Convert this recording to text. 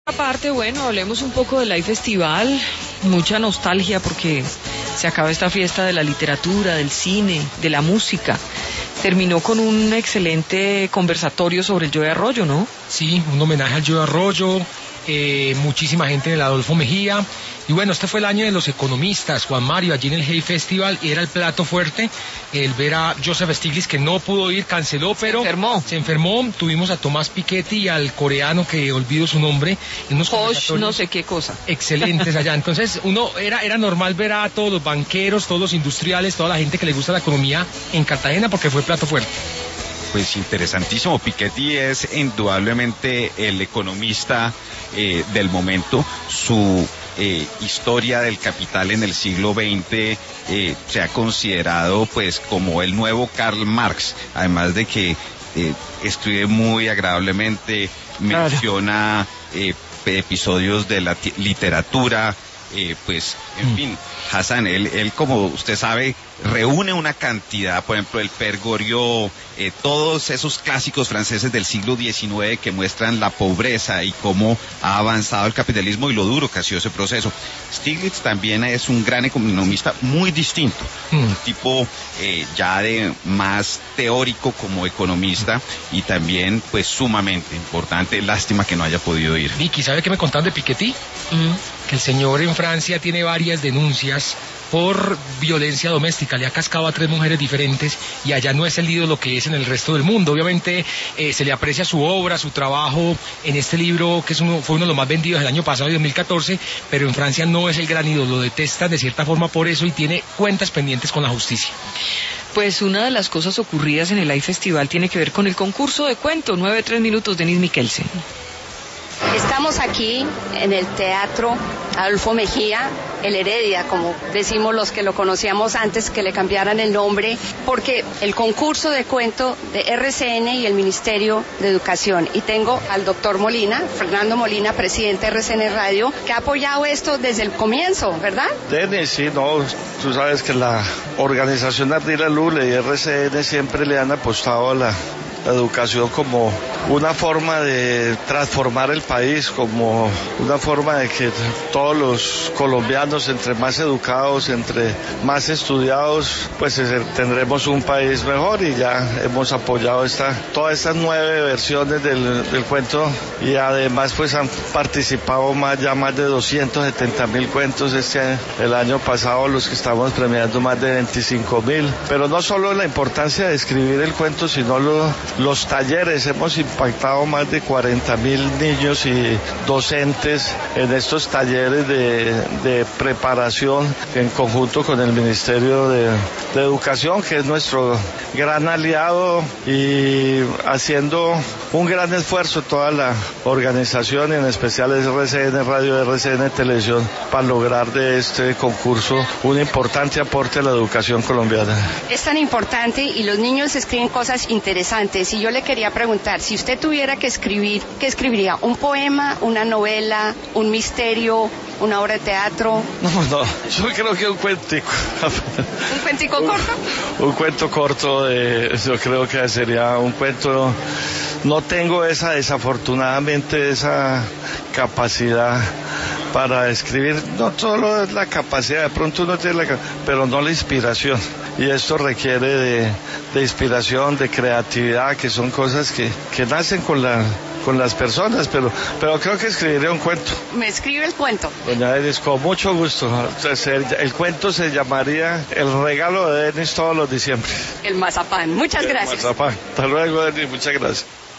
Aparte, bueno, hablemos un poco del Live Festival, mucha nostalgia porque se acaba esta fiesta de la literatura, del cine, de la música. Terminó con un excelente conversatorio sobre el Joe Arroyo, ¿no? Sí, un homenaje al Joe Arroyo, muchísima gente en el Adolfo Mejía. Y bueno, este fue el año de los economistas, Juan Mario, allí en el Hey Festival, y era el plato fuerte, el ver a Joseph Stiglitz, que no pudo ir, canceló, pero se enfermó. Tuvimos a Tomás Piketty y al coreano, que olvido su nombre, en unos no sé qué cosa. Excelentes allá. Entonces, era normal ver a todos los banqueros, todos los industriales, toda la gente que le gusta la economía en Cartagena, porque fue plato fuerte. Pues interesantísimo. Piketty es indudablemente el economista del momento. Su historia del capital en el siglo XX se ha considerado pues como el nuevo Karl Marx, además de que escribe muy agradablemente, menciona episodios de la literatura, pues en fin, Hassan, él como usted sabe reúne una cantidad, por ejemplo el Père Goriot, todos esos clásicos franceses del siglo XIX que muestran la pobreza y cómo ha avanzado el capitalismo y lo duro que ha sido ese proceso. Stiglitz también es un gran economista muy distinto, un tipo ya de más teórico como economista y también pues sumamente importante. Lástima que no haya podido ir. Vicky, ¿sabe qué me contaron de Piketty? Que el señor en Francia tiene varias denuncias por violencia doméstica, le ha cascado a 3 mujeres diferentes y allá no es el ídolo que es en el resto del mundo. Obviamente se le aprecia su obra, su trabajo en este libro, que fue uno de los más vendidos el año pasado, 2014, pero en Francia no es el gran ídolo, lo detestan de cierta forma por eso y tiene cuentas pendientes con la justicia. Pues una de las cosas ocurridas en el Live Festival tiene que ver con el concurso de cuento, 9-3 minutos, Denise Mikkelsen. Estamos aquí en el Teatro Adolfo Mejía, el Heredia, como decimos los que lo conocíamos antes que le cambiaran el nombre, porque el concurso de cuento de RCN y el Ministerio de Educación. Y tengo al doctor Molina, Fernando Molina, presidente de RCN Radio, que ha apoyado esto desde el comienzo, ¿verdad? Denis, sí, no, tú sabes que la organización Ardila Lule y RCN siempre le han apostado a la educación como una forma de transformar el país, como una forma de que todos los colombianos, entre más educados, entre más estudiados, pues tendremos un país mejor. Y ya hemos apoyado todas estas 9 versiones del cuento, y además pues han participado más de 270,000 cuentos el año pasado, los que estamos premiando más de 25,000. Pero no solo la importancia de escribir el cuento, sino los talleres. Hemos impactado más de 40,000 niños y docentes en estos talleres de preparación en conjunto con el Ministerio de Educación, que es nuestro gran aliado, y haciendo un gran esfuerzo toda la organización, y en especial RCN Radio y RCN Televisión, para lograr de este concurso un importante aporte a la educación colombiana. Es tan importante y los niños escriben cosas interesantes, y yo le quería preguntar, si usted tuviera que escribir, ¿qué escribiría? ¿Un poema, una novela, un misterio, una obra de teatro? No, yo creo que un cuentico. ¿Un cuentico corto? Un cuento corto, yo creo que sería un cuento. No tengo desafortunadamente esa capacidad para escribir. No solo es la capacidad, de pronto uno tiene pero no la inspiración. Y esto requiere de inspiración, de creatividad, que son cosas que nacen con las personas, pero creo que escribiré un cuento. ¿Me escribe el cuento? Doña Denis, con mucho gusto. El cuento se llamaría El regalo de Denis todos los diciembre. El mazapán. Muchas gracias. El mazapán. Hasta luego, Denis. Muchas gracias.